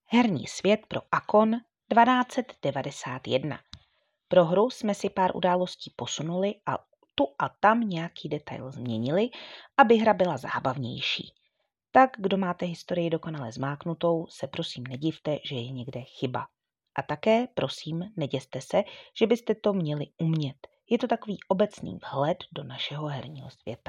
Herní svět pro Akon 1291. Pro hru jsme si pár událostí posunuli a tu a tam nějaký detail změnili, aby hra byla zábavnější. Tak, kdo máte historii dokonale zmáknutou, se prosím nedivte, že je někde chyba. A také, prosím, neděste se, že byste to měli umět. Je to takový obecný vhled do našeho herního světa.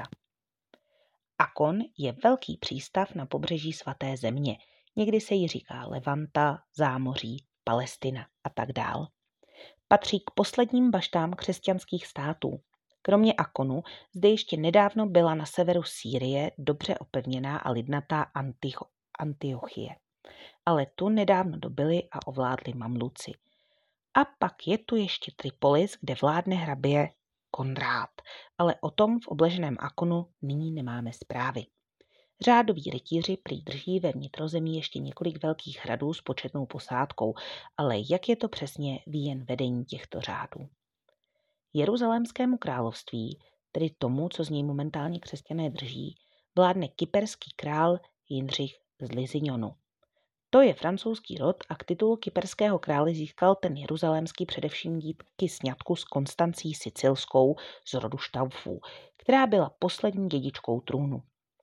Akon je velký přístav na pobřeží Svaté země. Někdy se jí říká Levanta, Zámoří, Palestina a tak dál. Patří k posledním baštám křesťanských států. Kromě Akonu zde ještě nedávno byla na severu Sýrie dobře opevněná a lidnatá Antiochie. Ale tu nedávno dobyli a ovládli Mamluci. A pak je tu ještě Tripolis, kde vládne hrabě Konrád, ale o tom v obleženém Akonu nyní nemáme zprávy. Řádoví rytíři prý drží ve vnitrozemí ještě několik velkých hradů s početnou posádkou, ale jak je to přesně, ví jen vedení těchto řádů. Jeruzalémskému království, tedy tomu, co z něj momentálně křesťané drží, vládne kyperský král Jindřich z Lizignonu. To je francouzský rod a k titulu kyperského krále získal ten jeruzalémský především díky sňatku s Konstancí Sicilskou z rodu Štaufů, která byla poslední dědičkou trůnu.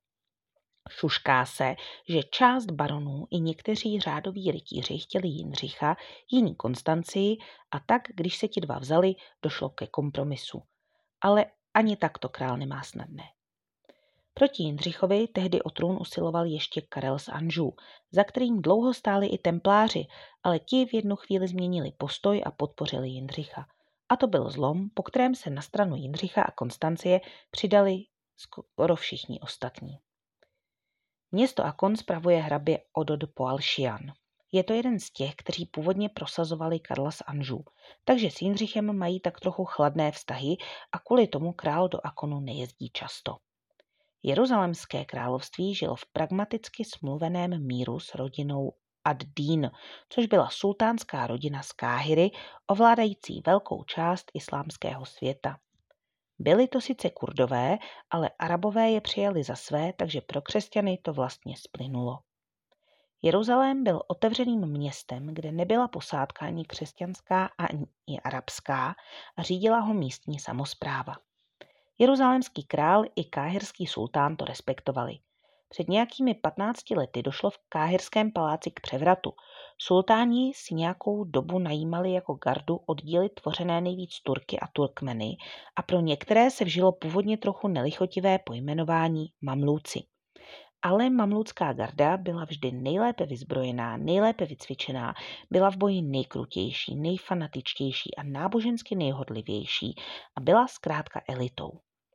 Šušká se, že část baronů i někteří řádoví rytíři chtěli Jindřicha, jiní Konstancii a tak, když se ti dva vzali, došlo ke kompromisu. Ale ani tak to král nemá snadné. Proti Jindřichovi tehdy o trůn usiloval ještě Karel z Anjou, za kterým dlouho stáli i templáři, ale ti v jednu chvíli změnili postoj a podpořili Jindřicha. A to byl zlom, po kterém se na stranu Jindřicha a Konstancie přidali skoro všichni ostatní. Město Akon spravuje hrabě Odo de Poalšian. Je to jeden z těch, kteří původně prosazovali Karla z Anjou, takže s Jindřichem mají tak trochu chladné vztahy a kvůli tomu král do Akonu nejezdí často. Jeruzalémské království žilo v pragmaticky smluveném míru s rodinou ad-Dín, což byla sultánská rodina z Káhiry, ovládající velkou část islámského světa. Byli to sice Kurdové, ale Arabové je přijali za své, takže pro křesťany to vlastně splynulo. Jeruzalém byl otevřeným městem, kde nebyla posádka ani křesťanská ani arabská a řídila ho místní samospráva. Jeruzalémský král i káhirský sultán to respektovali. Před nějakými 15 lety došlo v káhirském paláci k převratu. Sultáni si nějakou dobu najímali jako gardu oddíly tvořené nejvíc Turky a Turkmeny a pro některé se vžilo původně trochu nelichotivé pojmenování Mamlúci. Ale mamlucká garda byla vždy nejlépe vyzbrojená, nejlépe vycvičená, byla v boji nejkrutější, nejfanatičtější a nábožensky nejhodlivější a byla zkrátka elitou.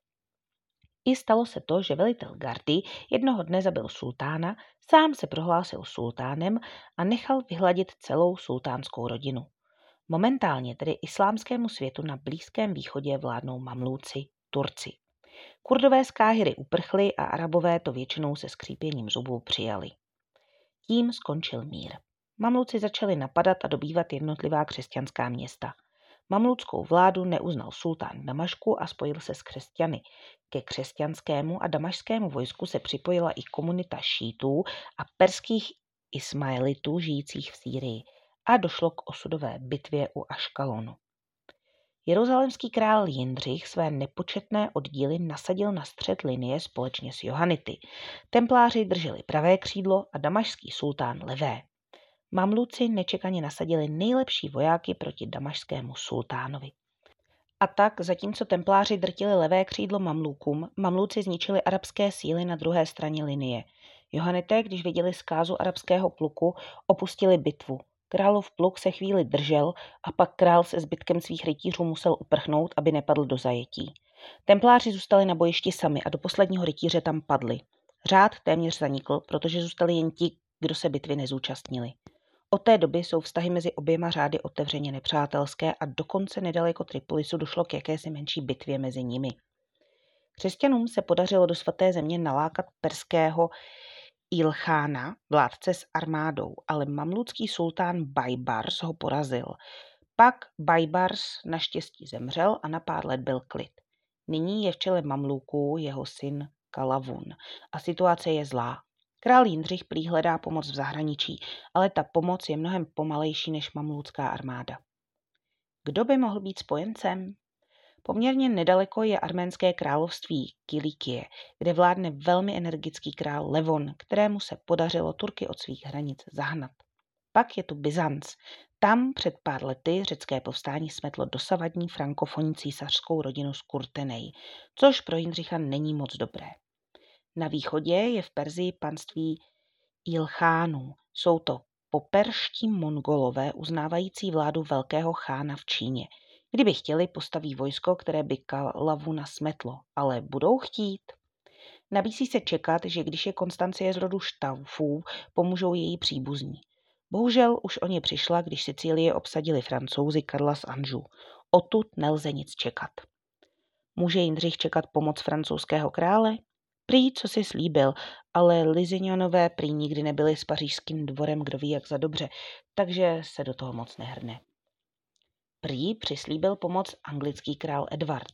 I stalo se to, že velitel gardy jednoho dne zabil sultána, sám se prohlásil sultánem a nechal vyhladit celou sultánskou rodinu. Momentálně tedy islámskému světu na Blízkém východě vládnou Mamlúci, Turci. Kurdové z Káhiry uprchli a Arabové to většinou se skřípěním zubů přijali. Tím skončil mír. Mamluci začali napadat a dobývat jednotlivá křesťanská města. Mamluckou vládu neuznal sultán Damašku a spojil se s křesťany. Ke křesťanskému a damašskému vojsku se připojila i komunita šítů a perských ismaelitů žijících v Sýrii a došlo k osudové bitvě u Aškalonu. Jeruzalémský král Jindřich své nepočetné oddíly nasadil na střed linie společně s Johanity. Templáři drželi pravé křídlo a damašský sultán levé. Mamluci nečekaně nasadili nejlepší vojáky proti damašskému sultánovi. A tak, zatímco templáři drtili levé křídlo Mamlukům, Mamluci zničili arabské síly na druhé straně linie. Johanité, když viděli zkázu arabského pluku, opustili bitvu. Králův pluk se chvíli držel a pak král se zbytkem svých rytířů musel uprchnout, aby nepadl do zajetí. Templáři zůstali na bojišti sami a do posledního rytíře tam padli. Řád téměř zanikl, protože zůstali jen ti, kdo se bitvy nezúčastnili. Od té doby jsou vztahy mezi oběma řády otevřeně nepřátelské a dokonce nedaleko Tripolisu došlo k jakési menší bitvě mezi nimi. Křesťanům se podařilo do Svaté země nalákat perského Ilchána, vládce s armádou, ale mamlucký sultán Bajbars ho porazil. Pak Bajbars naštěstí zemřel a na pár let byl klid. Nyní je v čele Mamluků jeho syn Kalavun a situace je zlá. Král Jindřich prý hledá pomoc v zahraničí, ale ta pomoc je mnohem pomalejší než mamlutská armáda. Kdo by mohl být spojencem? Poměrně nedaleko je arménské království Kilikie, kde vládne velmi energický král Levon, kterému se podařilo Turky od svých hranic zahnat. Pak je tu Byzanc. Tam před pár lety řecké povstání smetlo dosavadní frankofonní císařskou rodinu z Kurtenej, což pro Jindřicha není moc dobré. Na východě je v Persii panství Ilchánů. Jsou to poperští Mongolové uznávající vládu velkého chána v Číně. Kdyby chtěli, postaví vojsko, které by Kalavuna smetlo, ale budou chtít. Nabízí se čekat, že když je Konstancie z rodu Štaufů, pomůžou její příbuzní. Bohužel už o ně přišla, když Sicílie obsadili Francouzi Karla z Anžou. Odtud nelze nic čekat. Může Jindřich čekat pomoc francouzského krále? Prý, co si slíbil, ale Lusignanové prý nikdy nebyli s pařížským dvorem kdo ví jak za dobře, takže se do toho moc nehrne. Prý přislíbil pomoc anglický král Edward.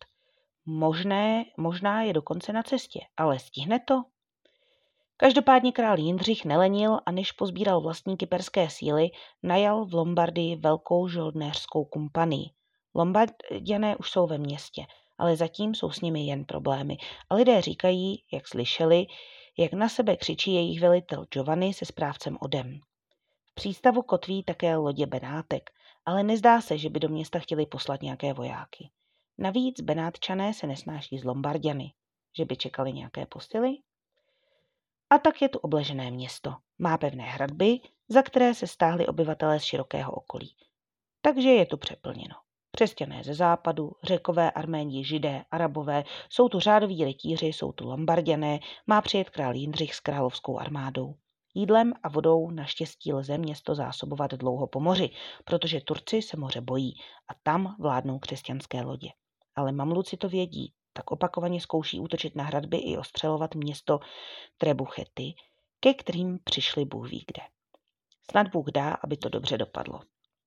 Možná je dokonce na cestě, ale stihne to? Každopádně král Jindřich nelenil a než pozbíral vlastní kyperské síly, najal v Lombardii velkou žoldnéřskou kompanii. Lombarďané už jsou ve městě, ale zatím jsou s nimi jen problémy a lidé říkají, jak slyšeli, jak na sebe křičí jejich velitel Giovanni se správcem Odem. V přístavu kotví také lodě Benátek, ale nezdá se, že by do města chtěli poslat nějaké vojáky. Navíc Benátčané se nesnáší s Lombarďany, že by čekali nějaké posily. A tak je tu obležené město. Má pevné hradby, za které se stáhli obyvatelé z širokého okolí. Takže je tu přeplněno. Křesťané ze západu, Řekové, Arméni, Židé, Arabové, jsou tu řádoví rytíři, jsou tu Lombarďané, má přijet král Jindřich s královskou armádou. Jídlem a vodou naštěstí lze město zásobovat dlouho po moři, protože Turci se moře bojí a tam vládnou křesťanské lodě. Ale Mamluci to vědí, tak opakovaně zkouší útočit na hradby i ostřelovat město Trebuchety, ke kterým přišli Bůh ví kde. Snad Bůh dá, aby to dobře dopadlo.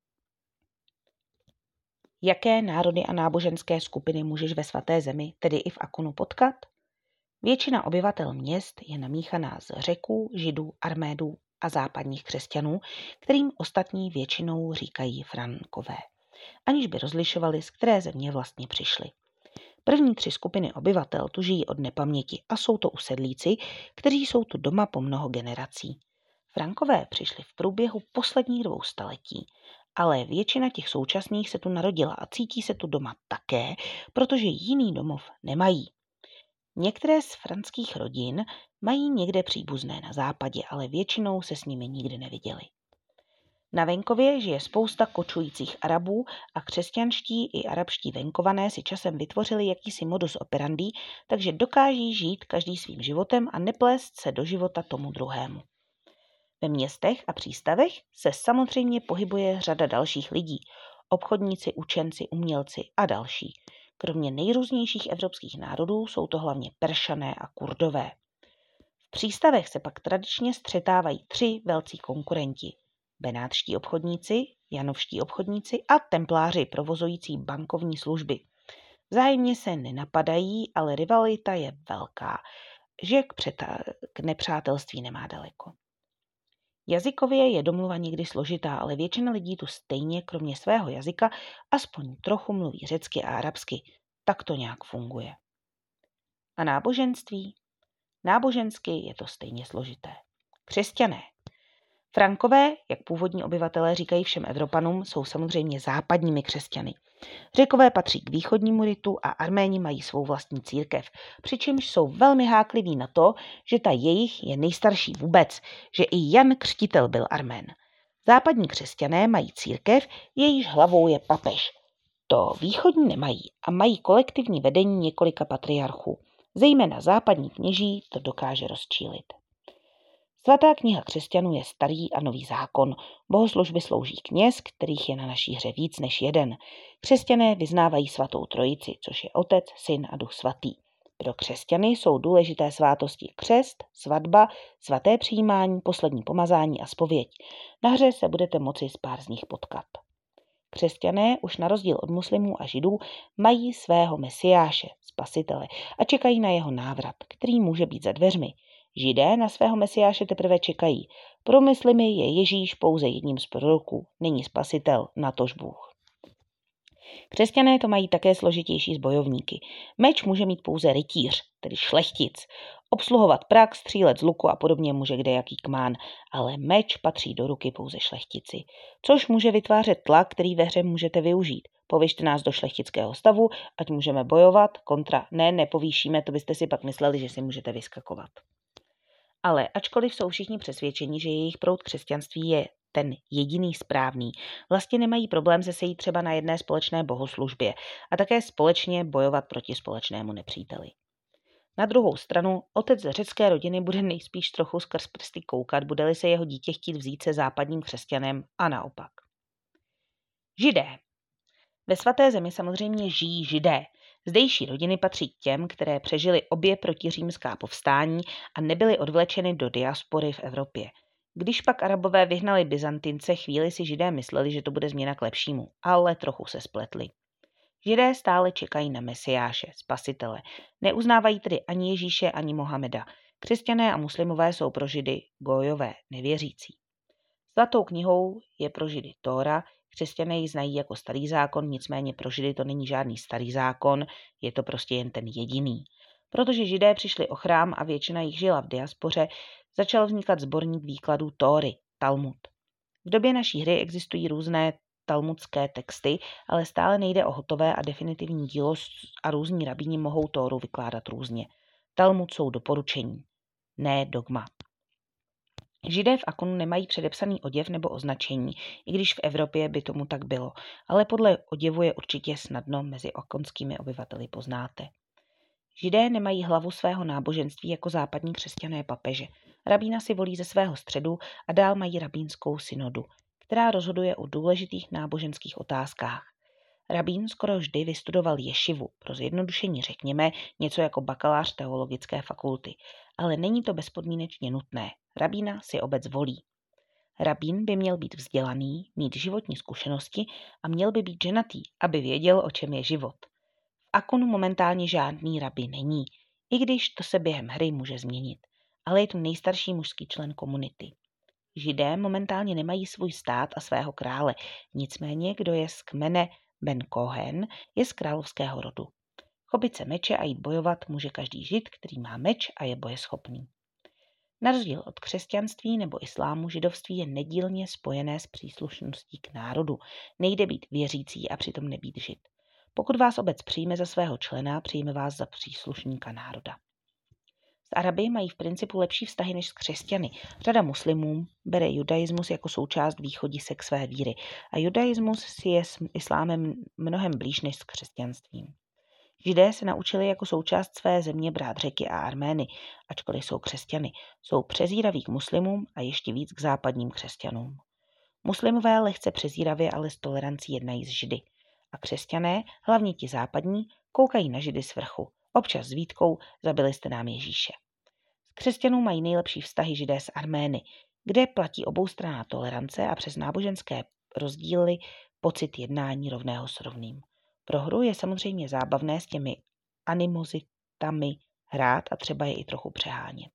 Jaké národy a náboženské skupiny můžeš ve svaté zemi, tedy i v Akonu, potkat? Většina obyvatel měst je namíchaná z Řeků, Židů, Armédů a západních křesťanů, kterým ostatní většinou říkají Frankové, aniž by rozlišovali, z které země vlastně přišli. První 3 skupiny obyvatel tu žijí od nepaměti a jsou to usedlíci, kteří jsou tu doma po mnoho generací. Frankové přišli v průběhu posledních 2 staletí, ale většina těch současných se tu narodila a cítí se tu doma také, protože jiný domov nemají. Některé z franských rodin mají někde příbuzné na západě, ale většinou se s nimi nikdy neviděli. Na venkově žije spousta kočujících Arabů a křesťanští i arabští venkované si časem vytvořili jakýsi modus operandi, takže dokáží žít každý svým životem a neplést se do života tomu druhému. Ve městech a přístavech se samozřejmě pohybuje řada dalších lidí, obchodníci, učenci, umělci a další. Kromě nejrůznějších evropských národů jsou to hlavně Peršané a Kurdové. V přístavech se pak tradičně střetávají 3 velcí konkurenti. Benátští obchodníci, janovští obchodníci a templáři provozující bankovní služby. Vzájemně se nenapadají, ale rivalita je velká, že k nepřátelství nemá daleko. Jazykově je domluva někdy složitá, ale většina lidí tu stejně kromě svého jazyka aspoň trochu mluví řecky a arabsky. Tak to nějak funguje. A náboženství? Nábožensky je to stejně složité. Křesťané. Frankové, jak původní obyvatelé říkají všem Evropanům, jsou samozřejmě západními křesťany. Řekové patří k východnímu ritu a Arméni mají svou vlastní církev, přičemž jsou velmi hákliví na to, že ta jejich je nejstarší vůbec, že i Jan Křtitel byl Armén. Západní křesťané mají církev, jejíž hlavou je papež. To východní nemají a mají kolektivní vedení několika patriarchů. Zejména západní kněží to dokáže rozčílit. Svatá kniha křesťanů je Starý a Nový zákon. Bohoslužby slouží kněz, kterých je na naší hře víc než jeden. Křesťané vyznávají svatou trojici, což je Otec, Syn a Duch svatý. Pro křesťany jsou důležité svátosti křest, svatba, svaté přijímání, poslední pomazání a zpověď. Na hře se budete moci s pár z nich potkat. Křesťané už na rozdíl od muslimů a židů mají svého mesiáše, spasitele a čekají na jeho návrat, který může být za dveřmi. Židé na svého mesiáše teprve čekají. Pro muslimy je Ježíš pouze jedním z proroků, není spasitel, natož Bůh. Křesťané to mají také složitější s bojovníky. Meč může mít pouze rytíř, tedy šlechtic. Obsluhovat prak, střílet z luku a podobně může kdejaký kmán, ale meč patří do ruky pouze šlechtici. Což může vytvářet tlak, který ve hře můžete využít. Povyšte nás do šlechtického stavu, ať můžeme bojovat, kontra nepovýšíme, to byste si pak mysleli, že si můžete vyskakovat. Ale ačkoliv jsou všichni přesvědčeni, že jejich proud křesťanství je ten jediný správný, vlastně nemají problém se sejít třeba na jedné společné bohoslužbě a také společně bojovat proti společnému nepříteli. Na druhou stranu, otec řecké rodiny bude nejspíš trochu skrz prsty koukat, bude-li se jeho dítě chtít vzít se západním křesťanem a naopak. Židé. Ve svaté zemi samozřejmě žijí Židé. Zdejší rodiny patří k těm, které přežily obě protiřímská povstání a nebyly odvlečeny do diaspory v Evropě. Když pak Arabové vyhnali Byzantince, chvíli si Židé mysleli, že to bude změna k lepšímu, ale trochu se spletli. Židé stále čekají na Mesiáše, spasitele. Neuznávají tedy ani Ježíše, ani Mohameda. Křesťané a muslimové jsou pro Židy gojové, nevěřící. Svatou knihou je pro Židy Tóra, křesťané ji znají jako starý zákon, nicméně pro Židy to není žádný starý zákon, je to prostě jen ten jediný. Protože Židé přišli o chrám a většina jich žila v diaspoře, začal vznikat sborník výkladů Tóry, Talmud. V době naší hry existují různé talmudské texty, ale stále nejde o hotové a definitivní dílo a různí rabíni mohou Tóru vykládat různě. Talmud jsou doporučení, ne dogma. Židé v Akonu nemají předepsaný oděv nebo označení, i když v Evropě by tomu tak bylo, ale podle oděvu je určitě snadno mezi akonskými obyvateli poznáte. Židé nemají hlavu svého náboženství jako západní křesťané papeže. Rabína si volí ze svého středu a dál mají rabínskou synodu, která rozhoduje o důležitých náboženských otázkách. Rabín skoro vždy vystudoval ješivu, pro zjednodušení řekněme něco jako bakalář teologické fakulty, ale není to bezpodmínečně nutné. Rabína si obec volí. Rabín by měl být vzdělaný, mít životní zkušenosti a měl by být ženatý, aby věděl, o čem je život. V Akonu momentálně žádný rabí není, i když to se během hry může změnit, ale je tu nejstarší mužský člen komunity. Židé momentálně nemají svůj stát a svého krále, nicméně kdo je z kmene Ben Kohen, je z královského rodu. Chopit se meče a jít bojovat může každý Žid, který má meč a je bojeschopný. Na rozdíl od křesťanství nebo islámu, židovství je nedílně spojené s příslušností k národu. Nejde být věřící a přitom nebýt Žid. Pokud vás obec přijme za svého člena, přijme vás za příslušníka národa. S Araby mají v principu lepší vztahy než s křesťany. Řada muslimů bere judaismus jako součást východisek své víry a judaismus si je s islámem mnohem blíž než s křesťanstvím. Židé se naučili jako součást své země brát Řeky a Armény, ačkoliv jsou křesťany. Jsou přezíraví k muslimům a ještě víc k západním křesťanům. Muslimové lehce přezíravě, ale s tolerancí jednají s Židy. A křesťané, hlavně ti západní, koukají na Židy z vrchu. Občas s výtkou: zabili jste nám Ježíše. S křesťanů mají nejlepší vztahy Židé s Armény, kde platí oboustranná tolerance a přes náboženské rozdíly pocit jednání rovného s rovným. Pro hru je samozřejmě zábavné s těmi animozitami hrát a třeba je i trochu přehánět.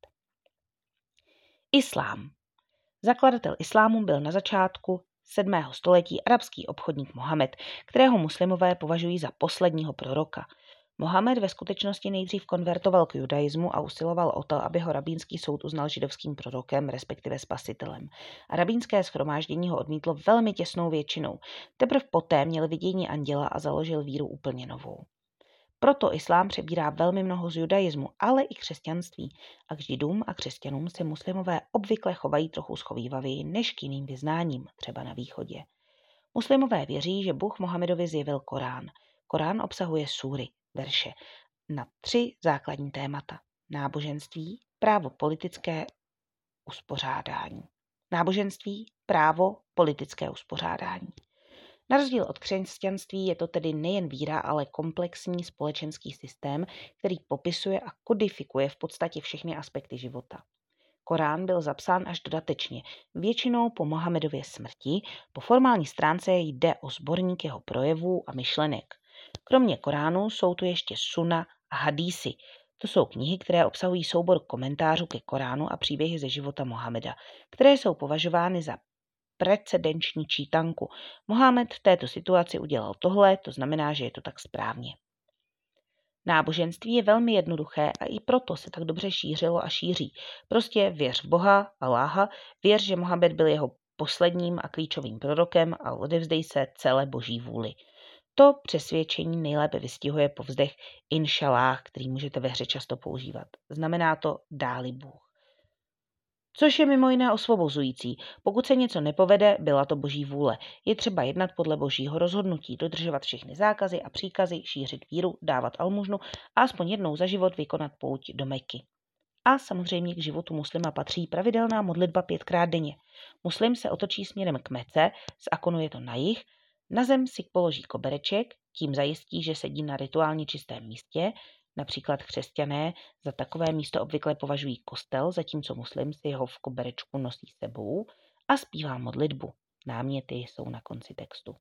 Islám. Zakladatel islámu byl na začátku 7. století arabský obchodník Mohamed, kterého muslimové považují za posledního proroka. Mohamed ve skutečnosti nejdřív konvertoval k judaismu a usiloval o to, aby ho rabínský soud uznal židovským prorokem, respektive spasitelem. A rabínské shromáždění ho odmítlo velmi těsnou většinou. Teprve poté měl vidění anděla a založil víru úplně novou. Proto islám přebírá velmi mnoho z judaismu, ale i křesťanství. A k židům a křesťanům se muslimové obvykle chovají trochu schovývavěji než k jiným vyznáním, třeba na východě. Muslimové věří, že Bůh Mohamedovi zjevil Korán. Korán obsahuje súry, verše, na 3 základní témata. Náboženství, právo, politické uspořádání. Náboženství, právo, politické uspořádání. Na rozdíl od křesťanství je to tedy nejen víra, ale komplexní společenský systém, který popisuje a kodifikuje v podstatě všechny aspekty života. Korán byl zapsán až dodatečně, většinou po Mohamedově smrti. Po formální stránce jde o sborník jeho projevů a myšlenek. Kromě Koránu jsou tu ještě suna a hadísy. To jsou knihy, které obsahují soubor komentářů ke Koránu a příběhy ze života Mohameda, které jsou považovány za precedenční čítanku. Mohamed v této situaci udělal tohle, to znamená, že je to tak správně. Náboženství je velmi jednoduché a i proto se tak dobře šířilo a šíří. Prostě věř v Boha, Aláha, věř, že Mohamed byl jeho posledním a klíčovým prorokem a odevzdej se celé boží vůli. To přesvědčení nejlépe vystihuje povzdech inšalláh, který můžete ve hře často používat. Znamená to dáli Bůh. Což je mimo jiné osvobozující. Pokud se něco nepovede, byla to boží vůle. Je třeba jednat podle božího rozhodnutí, dodržovat všechny zákazy a příkazy, šířit víru, dávat almužnu a aspoň jednou za život vykonat pouť do Meky. A samozřejmě k životu muslima patří pravidelná modlitba 5krát denně. Muslim se otočí směrem k Mece, z Akonu je to na jih, na zem si položí kobereček, tím zajistí, že sedí na rituálně čistém místě. Například křesťané za takové místo obvykle považují kostel, zatímco muslim si ho v koberečku nosí sebou a zpívá modlitbu. Náměty jsou na konci textu.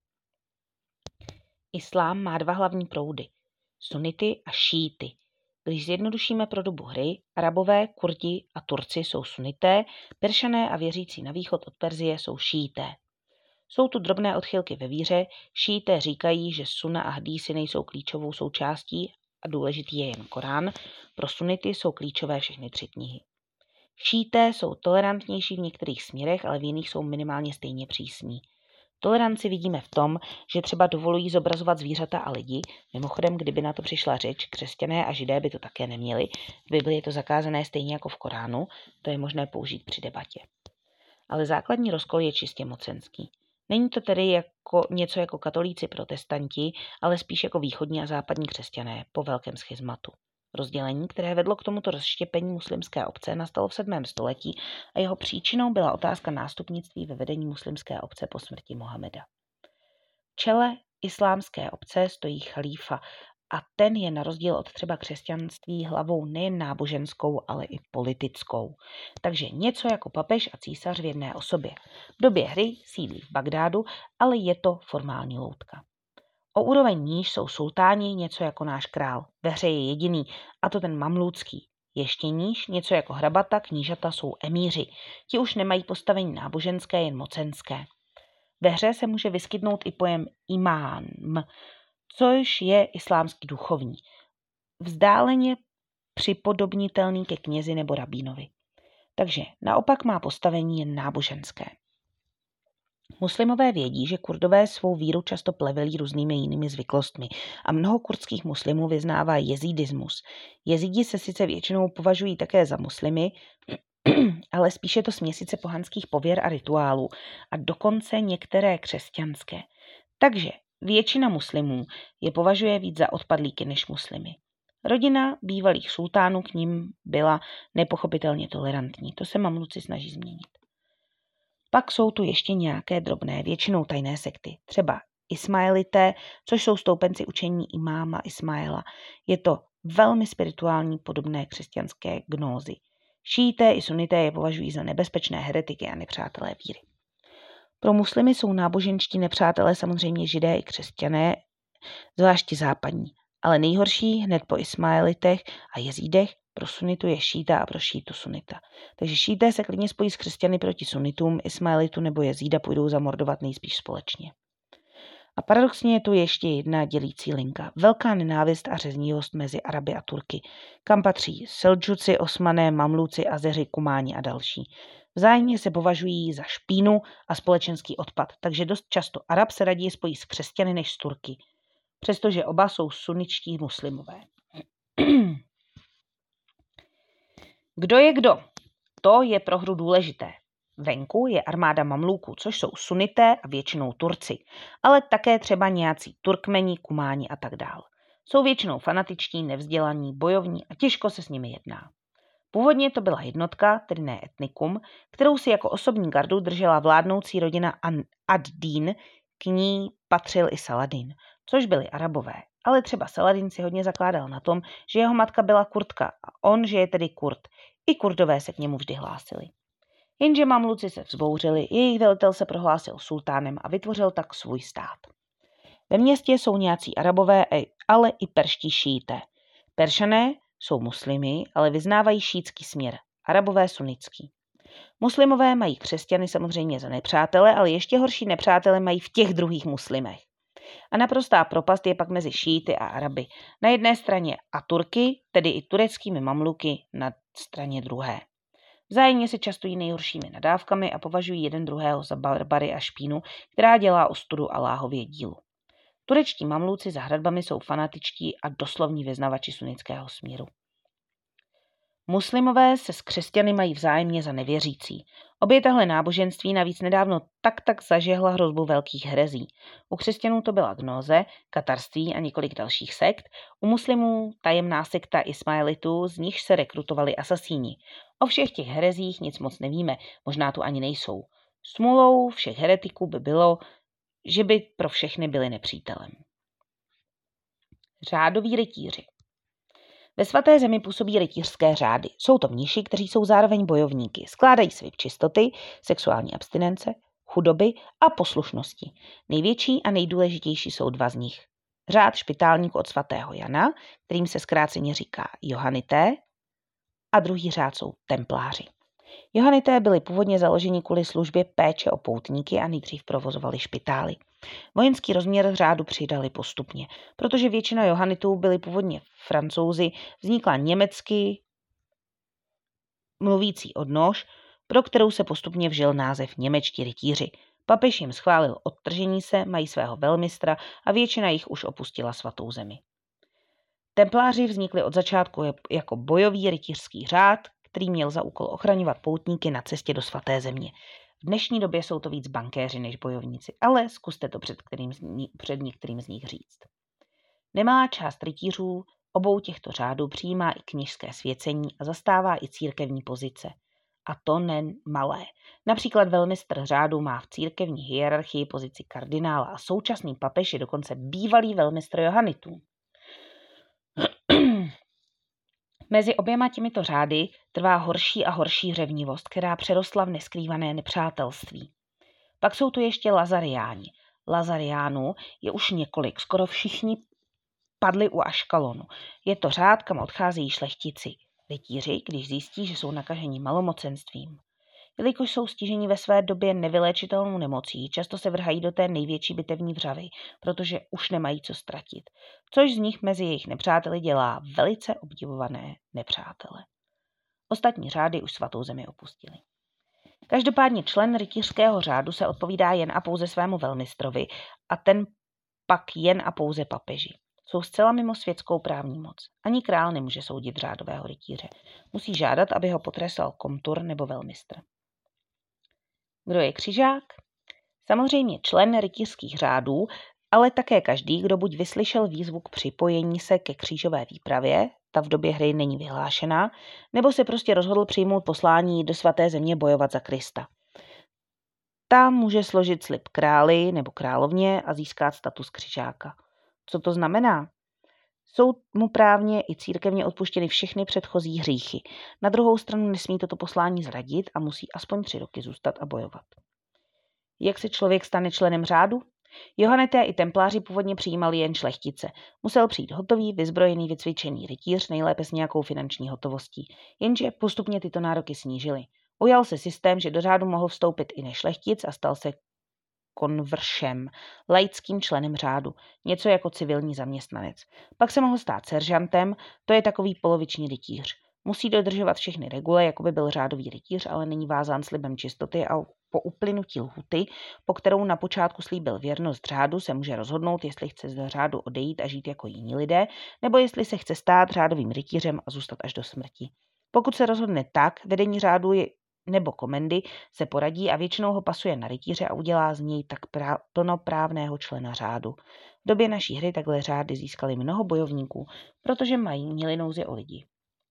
Islám má 2 hlavní proudy, sunity a šíity. Když zjednodušíme pro dobu hry, Arabové, Kurdi a Turci jsou sunité, Peršané a věřící na východ od Perzie jsou šíité. Jsou tu drobné odchylky ve víře, šíité říkají, že sunna a hadísy nejsou klíčovou součástí a důležitý je jen Korán, pro sunity jsou klíčové všechny 3 knihy. Šíité jsou tolerantnější v některých směrech, ale v jiných jsou minimálně stejně přísní. Toleranci vidíme v tom, že třeba dovolují zobrazovat zvířata a lidi, mimochodem, kdyby na to přišla řeč, křesťané a židé by to také neměli, v Bibli je to zakázané stejně jako v Koránu, to je možné použít při debatě. Ale základní rozkol je čistě mocenský. Není to tedy něco jako katolíci protestanti, ale spíš jako východní a západní křesťané po velkém schizmatu. Rozdělení, které vedlo k tomuto rozštěpení muslimské obce, nastalo v 7. století a jeho příčinou byla otázka nástupnictví ve vedení muslimské obce po smrti Mohameda. V čele islámské obce stojí chalífa a ten je na rozdíl od třeba křesťanství hlavou nejen náboženskou, ale i politickou. Takže něco jako papež a císař v jedné osobě. V době hry sídlí v Bagdádu, ale je to formální loutka. O úroveň níž jsou sultáni, něco jako náš král. Ve hře je jediný, a to ten mamlúcký. Ještě níž, něco jako hrabata, knížata jsou emíři. Ti už nemají postavení náboženské, jen mocenské. Ve hře se může vyskytnout i pojem imám, což je islámský duchovní. Vzdáleně připodobnitelný ke knězi nebo rabínovi. Takže naopak má postavení jen náboženské. Muslimové vědí, že Kurdové svou víru často plevelí různými jinými zvyklostmi a mnoho kurdských muslimů vyznává jezídismus. Jezídi se sice většinou považují také za muslimy, ale spíše to směsice pohanských pověr a rituálů a dokonce některé křesťanské. Takže většina muslimů je považuje víc za odpadlíky než muslimy. Rodina bývalých sultánů k nim byla nepochopitelně tolerantní. To se mamluci snaží změnit. Pak jsou tu ještě nějaké drobné, většinou tajné sekty, třeba Ismailité, což jsou stoupenci učení imáma Ismaila. Je to velmi spirituální, podobné křesťanské gnózy. Šíité i sunité je považují za nebezpečné heretiky a nepřátelé víry. Pro muslimy jsou náboženští nepřátelé samozřejmě židé i křesťané, zvláště západní, ale nejhorší hned po Ismailitech a jezídech pro sunitu je šíta a pro šítu sunita. Takže šíté se klidně spojí s křesťany proti sunitům, Ismailitu nebo jezída půjdou zamordovat nejspíš společně. A paradoxně je tu ještě jedna dělící linka. Velká nenávist a řevnivost mezi Araby a Turky, kam patří Selčuci, Osmané, Mamluci, Azeři, Kumáni a další. Vzájemně se považují za špínu a společenský odpad, takže dost často Arab se raději spojí s křesťany než s Turky, přestože oba jsou sunničtí muslimové. Kdo je kdo? To je pro hru důležité. Venku je armáda Mamlúků, což jsou sunité a většinou Turci, ale také třeba nějací Turkmeni, Kumáni a tak dál. Jsou většinou fanatičtí, nevzdělaní, bojovní a těžko se s nimi jedná. Původně to byla jednotka, tedy ne etnikum, kterou si jako osobní gardu držela vládnoucí rodina ad-Dín, k ní patřil i Saladin, což byli Arabové. Ale třeba Saladin si hodně zakládal na tom, že jeho matka byla Kurdka a on, že je tedy Kurd. I Kurdové se k němu vždy hlásili. Jenže Mamluci se vzbouřili, jejich velitel se prohlásil sultánem a vytvořil tak svůj stát. Ve městě jsou nějací Arabové, ale i perští šíité. Peršané jsou muslimy, ale vyznávají šítský směr, Arabové sunnitský. Muslimové mají křesťany samozřejmě za nepřátele, ale ještě horší nepřátele mají v těch druhých muslimech. A naprostá propast je pak mezi šíity a Araby. Na jedné straně a Turky, tedy i tureckými mamluky na straně druhé. Vzájemně se častují nejhoršími nadávkami a považují jeden druhého za barbary a špínu, která dělá ostudu Alláhově dílu. Turečtí mamluci za hradbami jsou fanatičtí a doslovní vyznavači sunnitského směru. Muslimové se s křesťany mají vzájemně za nevěřící. Obě tahle náboženství navíc nedávno tak zažehla hrozbu velkých herezí. U křesťanů to byla gnóze, katarství a několik dalších sekt, u muslimů tajemná sekta Ismailitů, z nichž se rekrutovali asasíni. O všech těch herezích nic moc nevíme, možná tu ani nejsou. Smůlou všech heretiků by bylo, že by pro všechny byli nepřítelem. Řádoví rytíři. Ve svaté zemi působí rytířské řády. Jsou to mniši, kteří jsou zároveň bojovníky. Skládají slib čistoty, sexuální abstinence, chudoby a poslušnosti. Největší a nejdůležitější jsou dva z nich. Řád špitálníků od svatého Jana, kterým se zkráceně říká Johannité, a druhý řád jsou templáři. Johannité byli původně založeni kvůli službě péče o poutníky a nejdřív provozovali špitály. Vojenský rozměr řádu přidali postupně. Protože většina Johannitů byli původně Francouzi, vznikla německy mluvící odnož, pro kterou se postupně vžil název němečtí rytíři. Papež jim schválil odtržení se, mají svého velmistra a většina jich už opustila svatou zemi. Templáři vznikli od začátku jako bojový rytířský řád, který měl za úkol ochraňovat poutníky na cestě do svaté země. V dnešní době jsou to víc bankéři než bojovníci, ale zkuste to před některým z nich říct. Nemalá část rytířů obou těchto řádů přijímá i kněžské svěcení a zastává i církevní pozice. A to ne malé. Například velmistr řádu má v církevní hierarchii pozici kardinála a současný papež je dokonce bývalý velmistr Johannitů. Mezi oběma těmito řády trvá horší a horší řevnivost, která přerostla v neskrývané nepřátelství. Pak jsou tu ještě Lazariáni. Lazariánů je už několik, skoro všichni padli u Aškalonu. Je to řád, kam odcházejí šlechtici, rytíři, když zjistí, že jsou nakaženi malomocenstvím. Jelikož jsou stiženi ve své době nevyléčitelnou nemocí, často se vrhají do té největší bitevní vřavy, protože už nemají co ztratit, což z nich mezi jejich nepřáteli dělá velice obdivované nepřátele. Ostatní řády už svatou zemi opustili. Každopádně člen rytířského řádu se odpovídá jen a pouze svému velmistrovi a ten pak jen a pouze papeži. Jsou zcela mimo světskou právní moc. Ani král nemůže soudit řádového rytíře. Musí žádat, aby ho potrestal komtur nebo velmistr. Kdo je křižák? Samozřejmě člen rytířských řádů, ale také každý, kdo buď vyslyšel výzvu k připojení se ke křížové výpravě, ta v době hry není vyhlášená, nebo se prostě rozhodl přijmout poslání do svaté země bojovat za Krista. Ta může složit slib králi nebo královně a získat status křižáka. Co to znamená? Jsou mu právně i církevně odpuštěny všechny předchozí hříchy. Na druhou stranu nesmí toto poslání zradit a musí aspoň 3 roky zůstat a bojovat. Jak se člověk stane členem řádu? Johannité i templáři původně přijímali jen šlechtice. Musel přijít hotový, vyzbrojený, vycvičený rytíř, nejlépe s nějakou finanční hotovostí. Jenže postupně tyto nároky snížily. Ujal se systém, že do řádu mohl vstoupit i nešlechtic a stal se konvršem, laickým členem řádu, něco jako civilní zaměstnanec. Pak se mohl stát seržantem, to je takový poloviční rytíř. Musí dodržovat všechny regule, jako by byl řádový rytíř, ale není vázán slibem čistoty a po uplynutí lhuty, po kterou na počátku slíbil věrnost řádu, se může rozhodnout, jestli chce z řádu odejít a žít jako jiní lidé, nebo jestli se chce stát řádovým rytířem a zůstat až do smrti. Pokud se rozhodne tak, vedení řádu nebo komendy se poradí a většinou ho pasuje na rytíře a udělá z něj tak plnoprávného člena řádu. V době naší hry takhle řády získaly mnoho bojovníků, protože měli nouzi o lidi.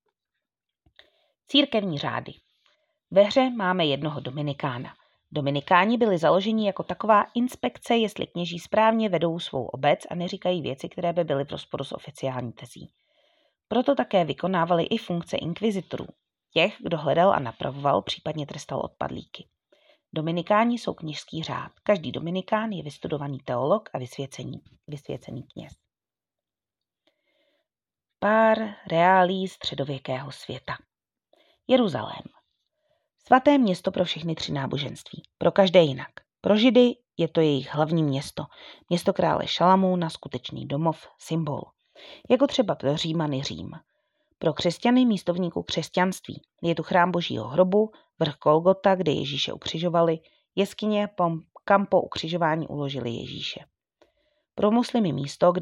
Církevní řády. Ve hře máme jednoho dominikána. Dominikáni byli založeni jako taková inspekce, jestli kněží správně vedou svou obec a neříkají věci, které by byly v rozporu s oficiální tezí. Proto také vykonávali i funkce inkvizitorů, těch, kdo hledal a napravoval, případně trestal odpadlíky. Dominikáni jsou kněžský řád. Každý dominikán je vystudovaný teolog a vysvěcený kněz. Pár reálí středověkého světa. Jeruzalém. Svaté město pro všechny 3 náboženství. Pro každé jinak. Pro Židy je to jejich hlavní město. Město krále Šalamúna, skutečný domov, symbol. Jako třeba pro Římany Řím. Pro křesťany místovníků křesťanství. Je tu chrám Božího hrobu, vrch Golgota, kde Ježíše ukřižovali, jeskyně, kam po ukřižování uložili Ježíše. Pro muslimy místo,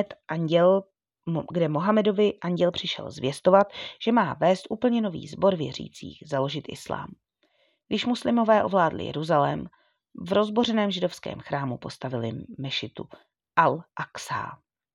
kde Mohamedovi anděl přišel zvěstovat, že má vést úplně nový sbor věřících, založit islám. Když muslimové ovládli Jeruzalém, v rozbořeném židovském chrámu postavili mešitu Al-Aqsa.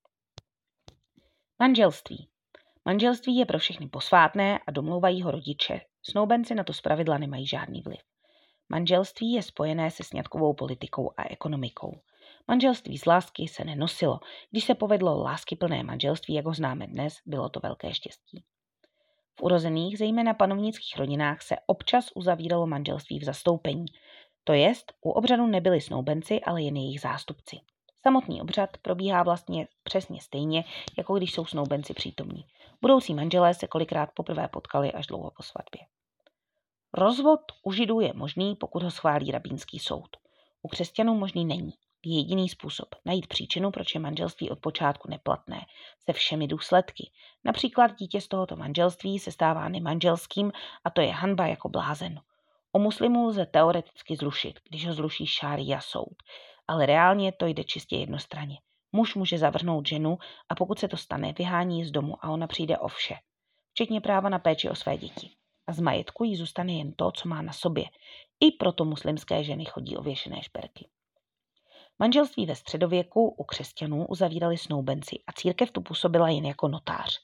Manželství. Manželství je pro všechny posvátné a domlouvají ho rodiče. Snoubenci na to zpravidla nemají žádný vliv. Manželství je spojené se sňatkovou politikou a ekonomikou. Manželství z lásky se nenosilo. Když se povedlo láskyplné manželství, jak ho známe dnes, bylo to velké štěstí. V urozených, zejména panovnických rodinách se občas uzavíralo manželství v zastoupení. To jest, u obřadu nebyli snoubenci, ale jen jejich zástupci. Samotný obřad probíhá vlastně přesně stejně, jako když jsou snoubenci přítomní. Budoucí manželé se kolikrát poprvé potkali až dlouho po svatbě. Rozvod u Židů je možný, pokud ho schválí rabínský soud. U křesťanů možný není. Je jediný způsob najít příčinu, proč je manželství od počátku neplatné, se všemi důsledky. Například dítě z tohoto manželství se stává nemanželským a to je hanba jako blázen. O muslimu lze teoreticky zrušit, když ho zruší šária soud, ale reálně to jde čistě jednostranně. Muž může zavrhnout ženu a pokud se to stane, vyhání ji z domu a ona přijde o vše, včetně práva na péči o své děti. A z majetku jí zůstane jen to, co má na sobě. I proto muslimské ženy chodí ověšené šperky. Manželství ve středověku u křesťanů uzavírali snoubenci a církev tu působila jen jako notář.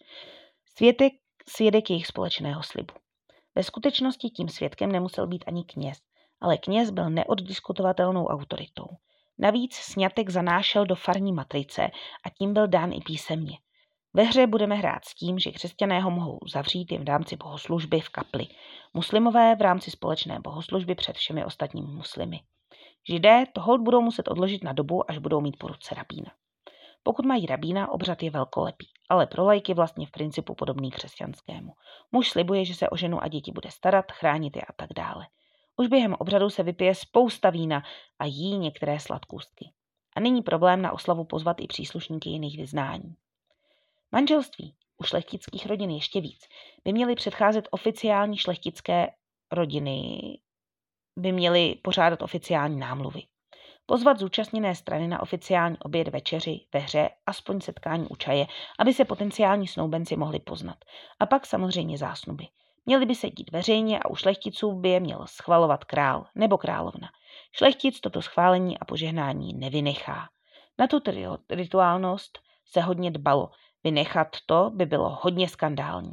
Svědek jejich společného slibu. Ve skutečnosti tím svědkem nemusel být ani kněz, ale kněz byl neoddiskutovatelnou autoritou. Navíc sňatek zanášel do farní matrice a tím byl dán i písemně. Ve hře budeme hrát s tím, že křesťané ho mohou zavřít jen v rámci bohoslužby v kapli. Muslimové v rámci společné bohoslužby před všemi ostatními muslimy. Židé to holt budou muset odložit na dobu, až budou mít po ruce rabína. Pokud mají rabína, obřad je velkolepý, ale pro laiky vlastně v principu podobný křesťanskému. Muž slibuje, že se o ženu a děti bude starat, chránit je a tak dále. Už během obřadu se vypije spousta vína a jí některé sladkůstky. A není problém na oslavu pozvat i příslušníky jiných vyznání. Manželství u šlechtických rodin ještě víc. By měly předcházet oficiální šlechtické rodiny, by měly pořádat oficiální námluvy. Pozvat zúčastněné strany na oficiální oběd, večeři, ve hře, aspoň setkání u čaje, aby se potenciální snoubenci mohli poznat. A pak samozřejmě zásnuby. Měly by se dít veřejně a u šlechticů by je měl schvalovat král nebo královna. Šlechtic toto schválení a požehnání nevynechá. Na tuto rituálnost se hodně dbalo. Vynechat to by bylo hodně skandální.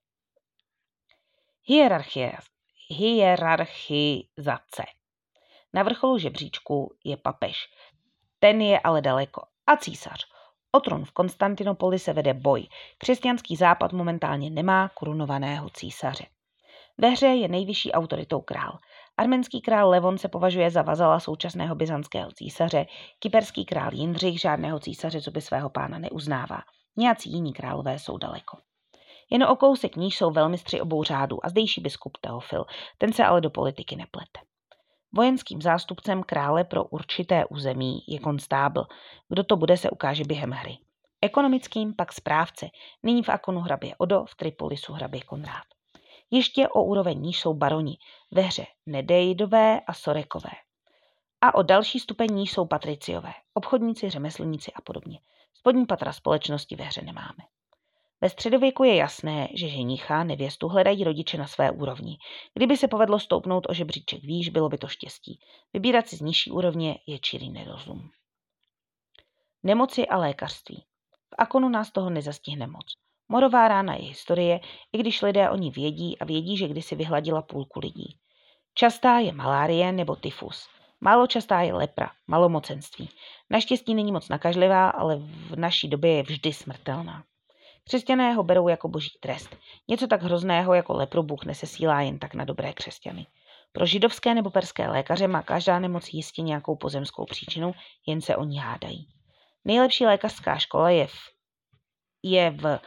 Hierarchizace. Na vrcholu žebříčku je papež. Ten je ale daleko. A císař. O trůn v Konstantinopoli se vede boj. Křesťanský západ momentálně nemá korunovaného císaře. Ve hře je nejvyšší autoritou král. Arménský král Levon se považuje za vazala současného byzantského císaře, kyperský král Jindřich žádného císaře, co by svého pána neuznává. Nějací jiní králové jsou daleko. Jen o kousek níž jsou velmistři obou řádů a zdejší biskup Teofil, ten se ale do politiky neplete. Vojenským zástupcem krále pro určité území je konstábl. Kdo to bude, se ukáže během hry. Ekonomickým pak správce. Nyní v Akonu hrabě Odo, v Tripolisu hrabě Konrád. Ještě o úroveň níž jsou baroni. Ve hře Nedejdové a Sorekové. A o další stupeň níž jsou patriciové. Obchodníci, řemeslníci a podobně. Spodní patra společnosti ve hře nemáme. Ve středověku je jasné, že ženicha nevěstu hledají rodiče na své úrovni. Kdyby se povedlo stoupnout o žebříček výš, bylo by to štěstí. Vybírat si z nižší úrovně je čirý nerozum. Nemoci a lékařství. V Akonu nás toho nezastihne moc. Morová rána je historie, i když lidé o ní vědí a vědí, že kdysi vyhladila půlku lidí. Častá je malárie nebo tyfus. Málo častá je lepra, malomocenství. Naštěstí není moc nakažlivá, ale v naší době je vždy smrtelná. Křesťané ho berou jako boží trest. Něco tak hrozného jako lepru Bůh nesesílá jen tak na dobré křesťany. Pro židovské nebo perské lékaře má každá nemoc jistě nějakou pozemskou příčinu, jen se o ní hádají. Nejlepší lékařská škola je v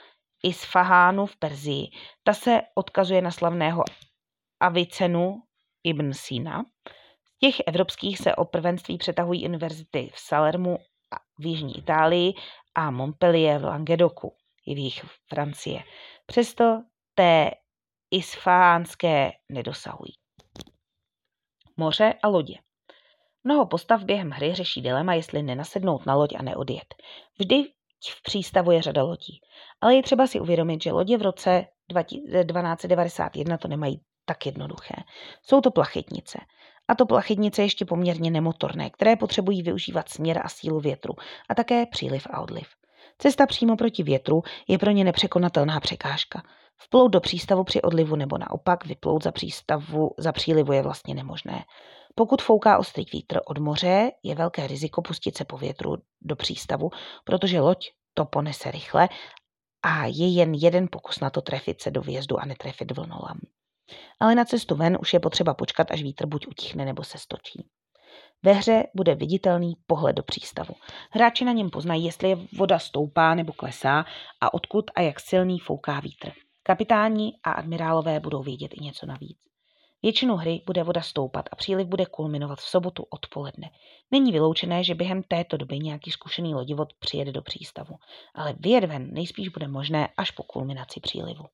Isfahánu v Persii. Ta se odkazuje na slavného Avicenu ibn Sina. Z těch evropských se o prvenství přetahují univerzity v Salermu v jižní Itálii a Montpellier v Languedocu, i v jih Francie. Přesto té isfahánské nedosahují. Moře a lodě. Mnoho postav během hry řeší dilema, jestli nenasednout na loď a neodjet. Vždy v přístavu je řada lodí, ale je třeba si uvědomit, že lodě v roce 1291 to nemají tak jednoduché. Jsou to plachetnice. A to plachetnice ještě poměrně nemotorné, které potřebují využívat směr a sílu větru a také příliv a odliv. Cesta přímo proti větru je pro ně nepřekonatelná překážka. Vplout do přístavu při odlivu nebo naopak vyplout za přílivu je vlastně nemožné. Pokud fouká ostrý vítr od moře, je velké riziko pustit se po větru do přístavu, protože loď to ponese rychle a je jen jeden pokus na to trefit se do vjezdu a netrefit vlnolam. Ale na cestu ven už je potřeba počkat, až vítr buď utichne nebo se stočí. Ve hře bude viditelný pohled do přístavu. Hráči na něm poznají, jestli je voda stoupá nebo klesá a odkud a jak silný fouká vítr. Kapitáni a admirálové budou vědět i něco navíc. Většinu hry bude voda stoupat a příliv bude kulminovat v sobotu odpoledne. Není vyloučené, že během této doby nějaký zkušený lodivod přijede do přístavu, ale vyjet ven nejspíš bude možné až po kulminaci přílivu.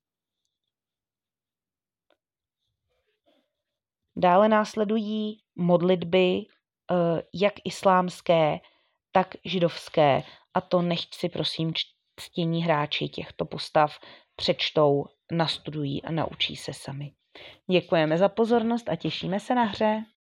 Dále následují modlitby jak islámské, tak židovské, a to nechť si prosím ctění hráči těchto postav přečtou, nastudují a naučí se sami. Děkujeme za pozornost a těšíme se na hře.